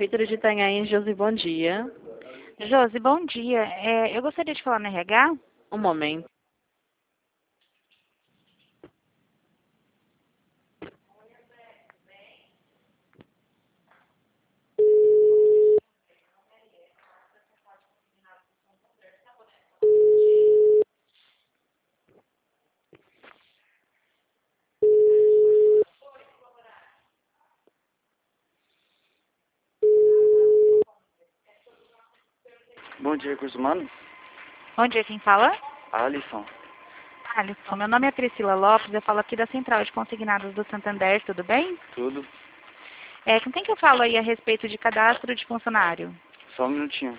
Prefeitura de Itanhaém, Josi, bom dia. Josi, bom dia. Eu gostaria de falar no RH. Um momento. Bom dia, Recursos Humanos. Bom dia, quem fala? Alisson. Alisson, meu nome é Priscila Lopes, eu falo aqui da Central de Consignados do Santander, tudo bem? Tudo? Com quem que eu falo aí a respeito de cadastro de funcionário? Só um minutinho.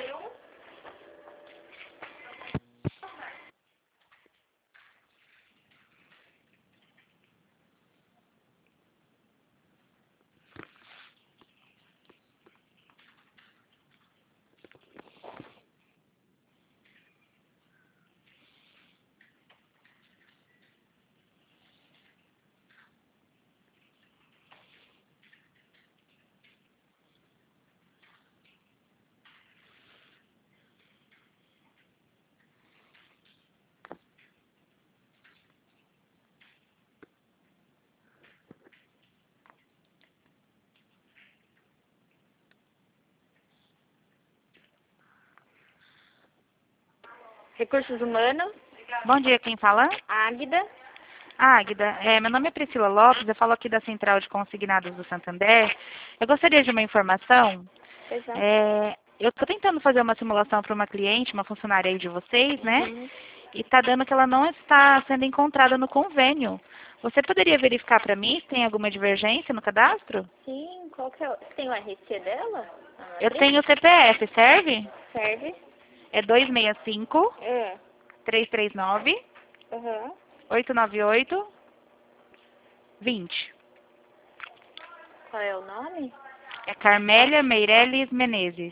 Recursos Humanos, Bom dia, quem fala? Águida. Águida, meu nome é Priscila Lopes, eu falo aqui da Central de Consignados do Santander. Eu gostaria de uma informação. Exato. Eu estou tentando fazer uma simulação para uma cliente, uma funcionária aí de vocês, né? Uhum. E está dando que ela não está sendo encontrada no convênio. Você poderia verificar para mim se tem alguma divergência no cadastro? Sim, qual que é o... Tem o RC dela? Eu tenho o CPF, serve? Serve? É 265 É. 339 Uhum. 898 20. Qual é o nome? É Carmélia Meireles Menezes.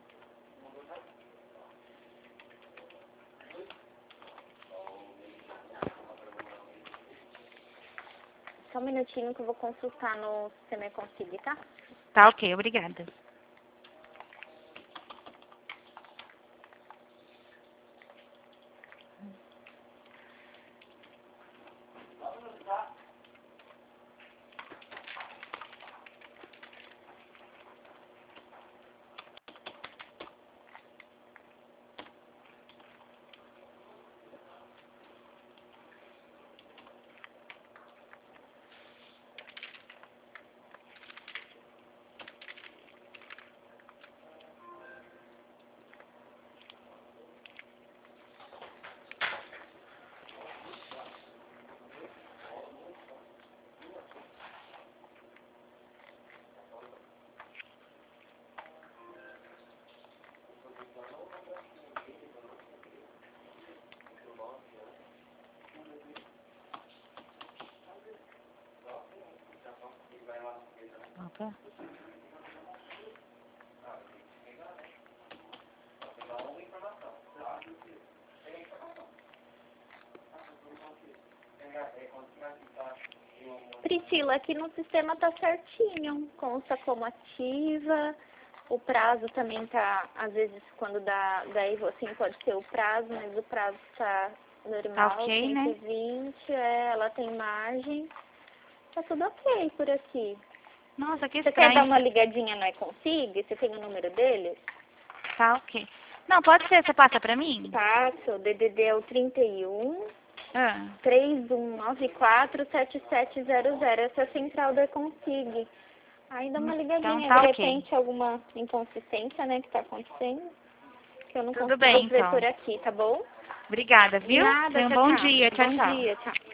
Só um minutinho que eu vou consultar no sistema e conseguir, tá? Tá, ok, obrigada. Opa. Priscila, aqui no sistema tá certinho. Consta como ativa. O prazo também tá, às vezes, quando dá erro, assim, pode ser o prazo, mas o prazo tá normal, Tá ok, né? 120, ela tem margem. Tá tudo ok por aqui. Nossa, que Você quer dar estranho. uma ligadinha no Econsig? Você tem o número deles? Tá ok. Não, pode ser, você passa pra mim? Passo, o DDD é o 31 Ah, 3194-7700. Essa é a central da Econsig. Aí dá uma ligadinha, então tá de ok. repente alguma inconsistência, né, que tá acontecendo, que eu não Tudo consigo bem, ver então. por aqui, tá bom? Obrigada, viu? Nada, Tenha um tchau, bom tchau. dia. Tchau, Bom tchau. dia, tchau.